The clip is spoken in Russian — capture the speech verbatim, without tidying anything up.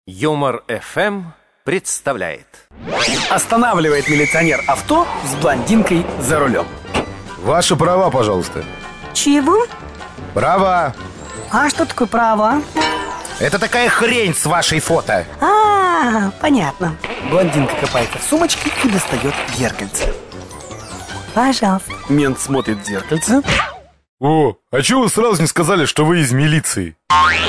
Юмор эф эм представляет. Останавливает милиционер авто с блондинкой за рулем. Ваши права, пожалуйста. Чего? Права. А что такое право? Это такая хрень с вашей фото. А, понятно. Блондинка копается в сумочке и достает зеркальце. Пожалуйста. Мент смотрит в зеркальце. О, а чего вы сразу не сказали, что вы из милиции?